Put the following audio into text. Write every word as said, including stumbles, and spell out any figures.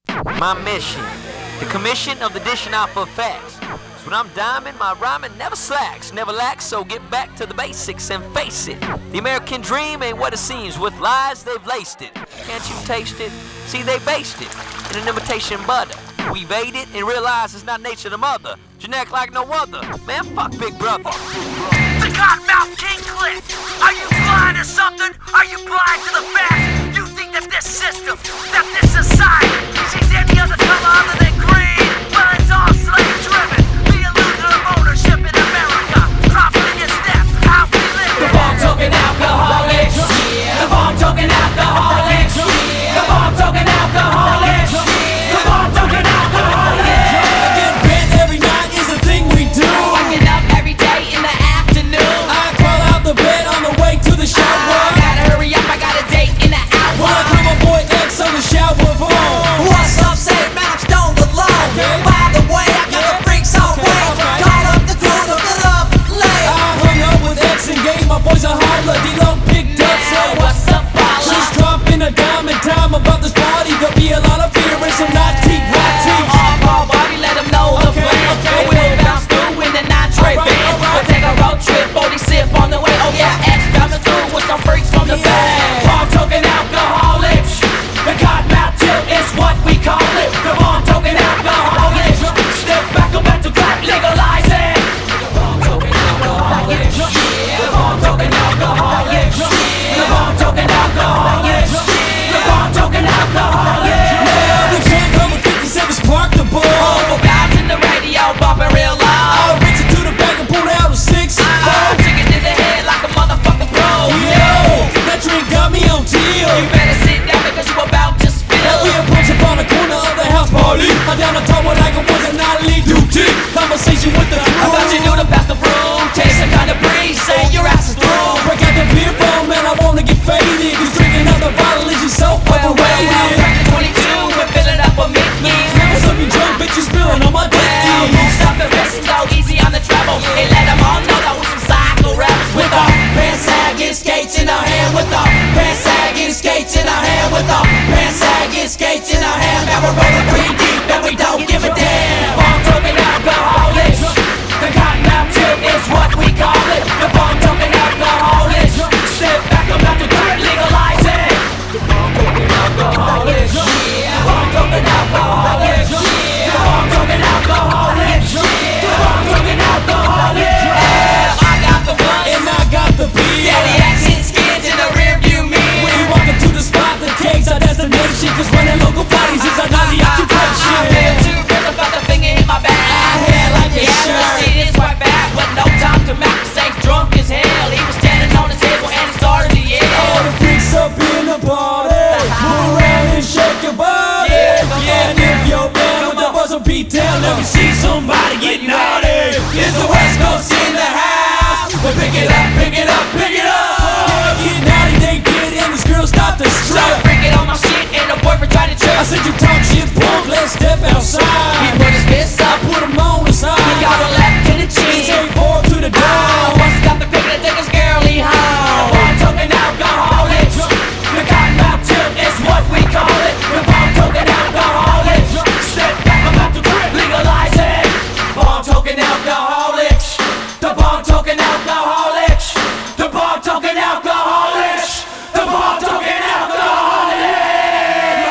My mission, the commission of the dishing out for facts. So when I'm diamond, my rhyming never slacks, never lacks, so get back to the basics and face it. The American dream ain't what it seems, with lies they've laced it. Can't you taste it? See, they based it in an imitation butter. We've ate it and realized it's not nature the mother. Generic like no other. Man, fuck Big Brother. The Godmouth King Cliff! Are you blind or something? Are you blind to the facts? You think that this system, that this society, sees any other color other than green? Well, it's all slave-driven. The illusion of ownership in America. Properly is that how we live. The bomb-token alcoholics. The bomb-token alcoholics. The bomb-token alcoholics. The bomb-token alcoholics. Getting bent every night is a thing we do. Waking up every day in the afternoon. I crawl out the bed on the way to the shower. Gotta hurry up, I got a date in the hour. When I call my boy X on the shower phone. What's up, say man, I'm stoned alone. By the way, I got the freaks all way. Call up the crew of the love lay. I hung up with X and gave my boys a holler. D-Lo picked up, Yeah, said what's up, Paula? just dropping a dime and time about this party. There'll be a lot of beer and some naughty watty. All Paul Bobby, let him know the Okay, plan. okay. We'll bounce through in the nine-tray Alright, van. alright. We'll take a road trip, forty sip on the way. Oh yeah, X coming through with some freaks from the bag. Bomb-token alcoholics. The Godmouth Tilt is what we call it. The bomb-token alcoholics. Step back, go back to crack, legalize it. The bomb-token alcoholics. The bomb-token alcoholics. The bomb-token alcoholics. The bomb-token alcoholics. Now we can't come with fifty-seven spark the ball. Over guys in the radio, bumping real loud. I'll reach into the back and pull out a six. Oh, chicken in the head like a motherfucking pro. Yo, that drink got me on teal. You better sit down because you about to spill. We a bunch up on the corner of the house party. I'm down the tall like it was a nightly duty. Conversation with the crew. I thought you knew to pass the broom. Taste the kind of breeze, say your ass is through. Break out the beer bong, man, I wanna get faded. Cause drinking out the bottle is just so Well, well, well, overrated. crack the twenty-two and fill it up with Mickey's. Now some you drunk bitches spilling on my dick. Well, won't stop and rest and go easy on the treble. And let them all know that we're some psycho rappers. With our pants sagging, skates in our hand. With our pants sagging, skates in our hand. With our pants sagging, skates in our hand. Now we're rolling pretty deep and we don't give a damn. Bomb-token alcoholics. The Godmouth Tilt is what we call it. The bomb-token alcoholics. Step back, I'm about to crack, legalize it. The bomb-token alcoholics. The bomb-token alcoholics. The bomb-token alcoholics. The bomb-token alcoholics. Yeah, I got the blunt. And I got the beer. Daddy action skins in the rearview We mirror. walking to the spot, the cake's our destination. Cause running local parties is our nightly I feel occupation. too real about the finger in my back. I had like a Yeah, the shirt. shit is quite bad, but no time to map. Safe drunk as hell. He was standing on the table and he started to yell. All the freaks up in the party. Move around and shake your body. Yeah, And if you're down with the buzzer beat down, let me see somebody get naughty. It's the West Coast in the house. But pick it up, pick it up, pick it up. Get naughty, they get in. This girl stop the Stop strip. freaking on my shit and the boyfriend tried to trip. I said you